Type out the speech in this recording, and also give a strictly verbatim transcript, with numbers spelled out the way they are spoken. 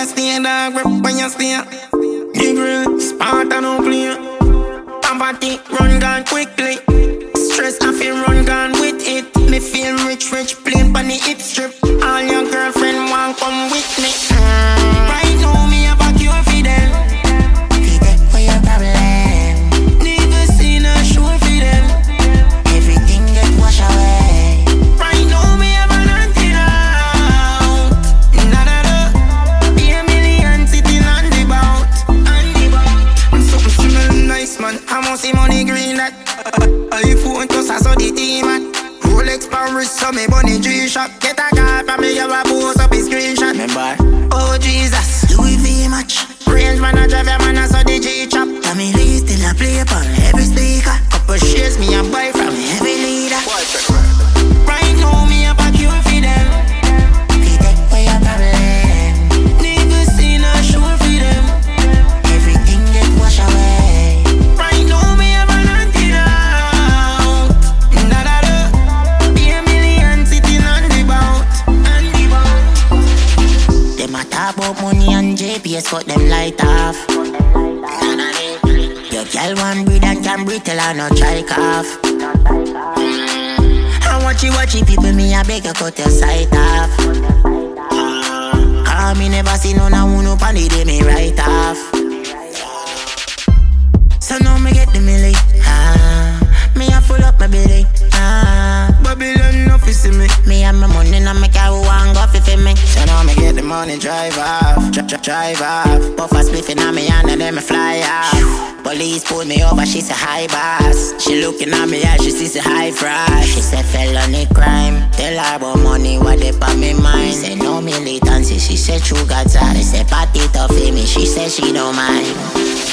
you stay, dog, where you stay. The grill, Sparta no play. Poverty, run gone quickly. Stress, I feel run gone with it. Me feel rich, rich, plain pon the hip strip. All your girlfriend want come with me. Mm. Right now, me have a cure for them. Fi take away your problem. Never seen a show for them. Everything get washed away. Right now, me have an antidote. Nah, nah, nah. Be a million sitting on the bout. On the bout. Something smell nice, man. I must see money green that. iPhone just I saw the team at Rolex Paris, so me bunny G-Shock. Get a car from me, you a post up his screenshot. Remember? Oh Jesus, Louis V match. Range man a drive, your man a saw the G-Chop. Family still a play upon every speaker. Couple shares me a buy from Every leader. Right now me have a cure for them. Fi take away your problem. Never seen a show for them. Everything get washed away. Right now me have an antidote. Nah, nah, nah. Be a million sitting on the bout. On the bout. Them a talk about money and J P S, cut them light off. Nah, nah, nah. Your girl want breathe and can breathe till I no try cough. I watch you, watch you people, me I beg you cut your sight off. Cause me never see none of one up on the day me right off. So now me get the milli, ah. Me a full up my belly, ah. Babylon no fi see me. Me have my money now me car who want go fi fi me. So now me get the money, drive off, dri- dri- drive off. Puff a spliffin' on me hand and then me fly off. Police pulled me over, she say hi boss. She looking at me as she sees a high fry. She say felony crime. Tell her about money, what they on me mind. Say no militancy, she said true God's eyes. Say party tough for me, she said she don't mind.